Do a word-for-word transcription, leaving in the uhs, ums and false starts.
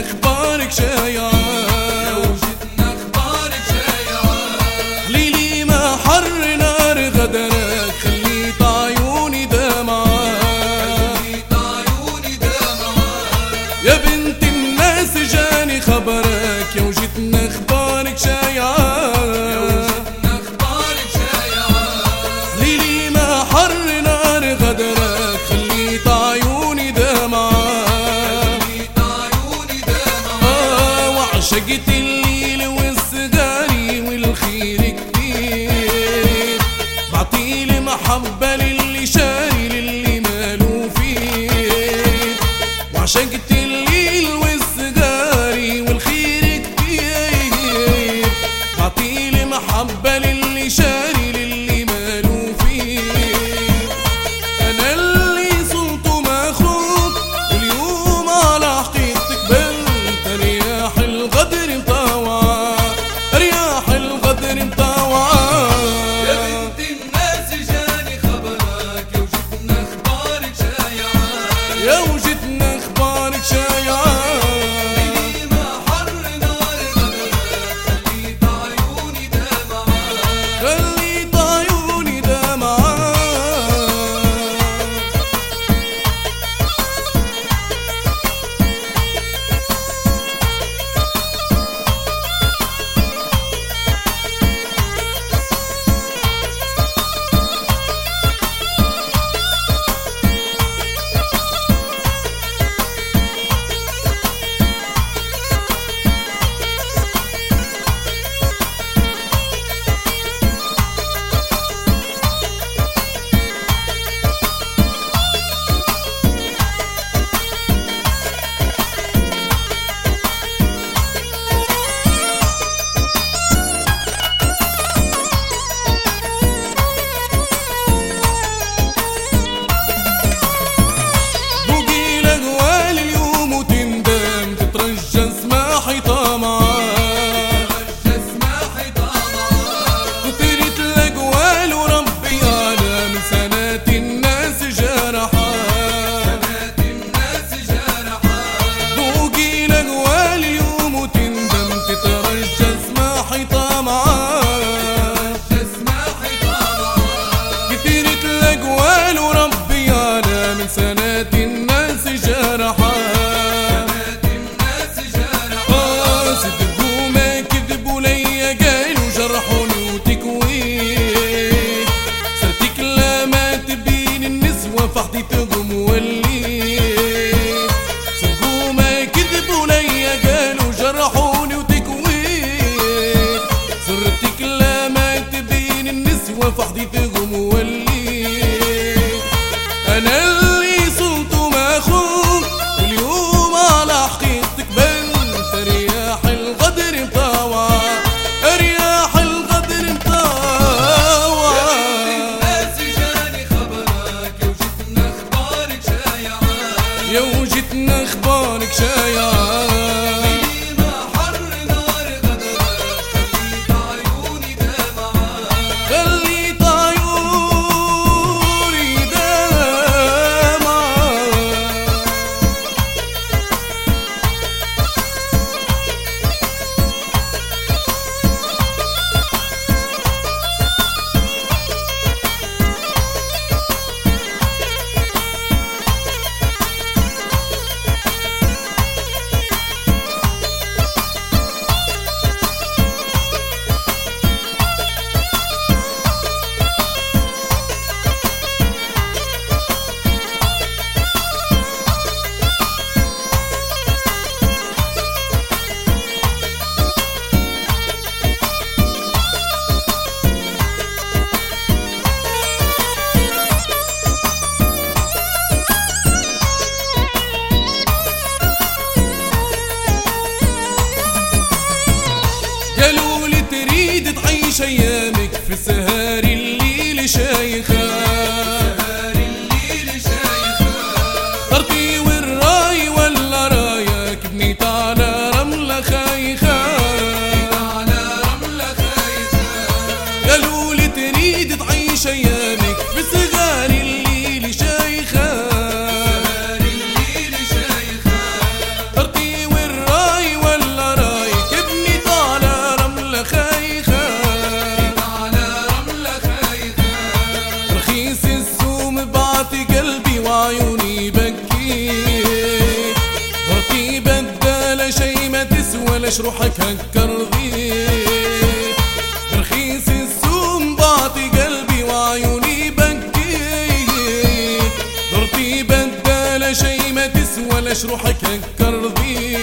اخبارك شايعة، لو جتنا اخبارك شايعة، ليلي ما حر نار غدرك خليت عيوني دمعة، خليت عيوني دمعة. يا بنت الناس جاني خبرك يا وجتنا اخبارك شايعة، لو جتنا اخبارك شايعة، ليلي ما حر نار غدرك خليت عيوني دمعة، خليت عيوني دمعة. آه وعشقت الليل والسجاري والخير كتير، بعطيلي محبة للي شاري للي مالو فيه، وعشقت الليل والسجاري والخير كتير، بعطيلي محبة للي شاري للي مالو فيه. أنا اللي صلته مخوف واليوم على حقيقتك بنت، رياح الغدر مطوعة، رياح الغدر مطوعة. يا بنت الناس جاني خبرك يا وجتنا اخبارك شايعة، يا وجتنا اخبارك شايعة، ليلي ما حر نار غدرك خليت عيوني دمعة، خليت عيوني دمعة. بوقي الأغوال اليوم وتندم تترجى اسماحي طمعة، ترجى اسماحي طمعة. كترت الأقوال وربي أعلم سنات الناس جرحة، سنات الناس جرحة. بوقي الأقوال اليوم وتندم تترجى اسماحي طمعة، ترجى اسماحي طمعة. كترت الأقوال وربي أعلم سنات الناس جرحة، سنات الناس جرحة. آه صدقوا ما كذبوا ليا قالوا جرحوني وتكوين، صرتك لا ما تبين النسوة فحدي تغم وليت، صدقوا ما كذبوا ليا قالوا جرحوني وتكوين، صرتك لا ما تبين النسوة فحدي تغم وليت. أنا اللي صلته مخوف واليوم على حقيقتك بنت، رياح الغدر مطوعة، رياح الغدر مطوعة. الناس جاني خبرك يا وجتنا اخبارك شايعة، يا وجتنا اخبارك شايعة، ليلي ما حر نار غدرك خليت عيوني دمعة، خليت عيوني دمعة. قالوا لي تريد تعيش ايامك في سهر الليل شايخة، سهر الليل شايخة، طرتي والراي ولا رايك بنيت على رملة خايخة، على رملة خايخة. قالوا لي تريد تعيش ايامك في سهر الليل شايخة، سهر الليل شايخة، طرتي والراي ليش روحك هكر ضيق برخيص السوم بعطي قلبي وعيوني بكيت درتي بدال شي ما تسوى ليش روحك هكر ضيق